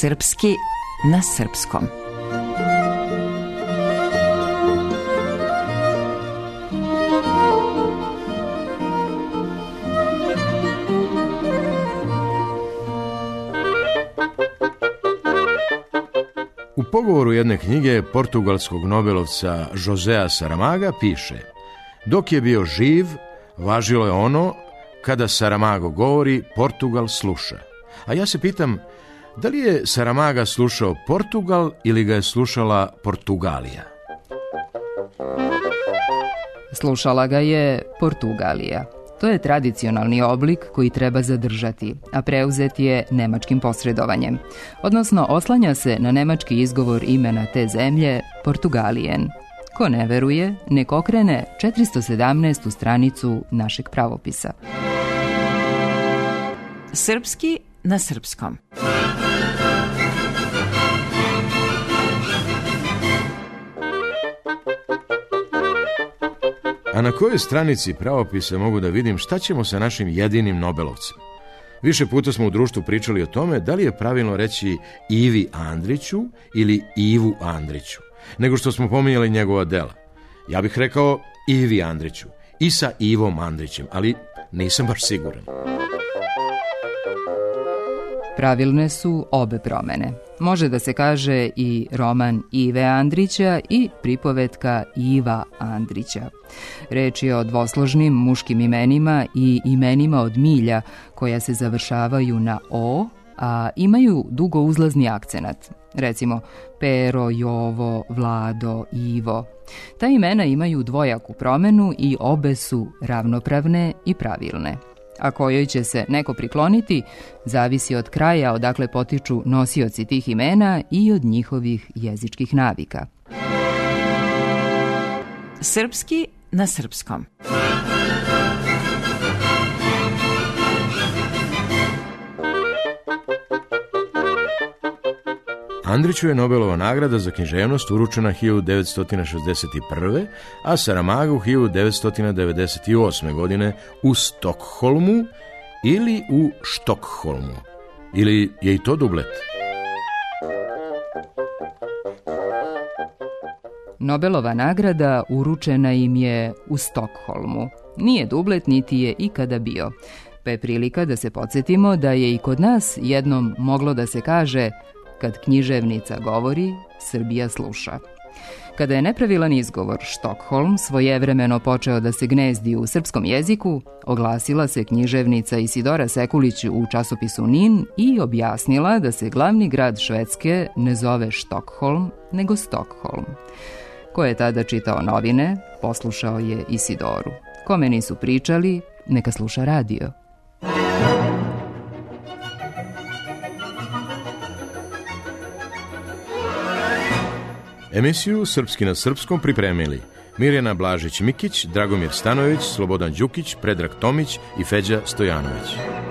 Srpski na srpskom. U pogovoru jedne knjige portugalskog nobelovca Josea Saramaga piše: dok je bio živ, važilo je ono, kada Saramago govori, Portugal sluša. A ja se pitam, da li je Saramaga slušao Portugal ili ga je slušala Portugalija? Slušala ga je Portugalija. To je tradicionalni oblik koji treba zadržati, a preuzet je nemačkim posredovanjem. Odnosno, oslanja se na nemački izgovor imena te zemlje, Portugalijen. Ko ne veruje, nek okrene 417. stranicu našeg pravopisa. Srpski na srpskom. A na kojoj stranici pravopisa mogu da vidim šta ćemo sa našim jedinim Nobelovcem? Više puta smo u društvu pričali o tome da li je pravilno reći Ivi Andriću ili Ivu Andriću, nego što smo pominjali njegova dela. Ja bih rekao Ivi Andriću i sa Ivom Andrićem, ali nisam baš siguran. Pravilne su obe promene. Može da se kaže i roman Ive Andrića i pripovetka Iva Andrića. Reč je o dvosložnim muškim imenima i imenima od milja koja se završavaju na o, a imaju dugo uzlazni akcenat. Recimo Pero, Jovo, Vlado, Ivo. Ta imena imaju dvojaku promenu i obe su ravnopravne i pravilne. A kojoj će se neko prikloniti, zavisi od kraja odakle potiču nosioci tih imena i od njihovih jezičkih navika. Srpski na srpskom. Andriću je Nobelova nagrada za književnost uručena 1961. a Saramagu 1998. godine u Stokholmu ili u Štokholmu. Ili je i to dublet? Nobelova nagrada uručena im je u Stokholmu. Nije dublet niti je ikada bio. Pa je prilika da se podsjetimo da je i kod nas jednom moglo da se kaže: kad književnica govori, Srbija sluša. Kada je nepravilan izgovor Štokholm svojevremeno počeo da se gnezdi u srpskom jeziku, oglasila se književnica Isidora Sekulić u časopisu NIN i objasnila da se glavni grad Švedske ne zove Štokholm, nego Stokholm. Ko je tada čitao novine, poslušao je Isidoru. Kome nisu pričali, neka sluša radio. Emisiju Srpski na srpskom pripremili Mirjana Blažić-Mikić, Dragomir Stanojević, Slobodan Đukić, Predrag Tomić i Feđa Stojanović.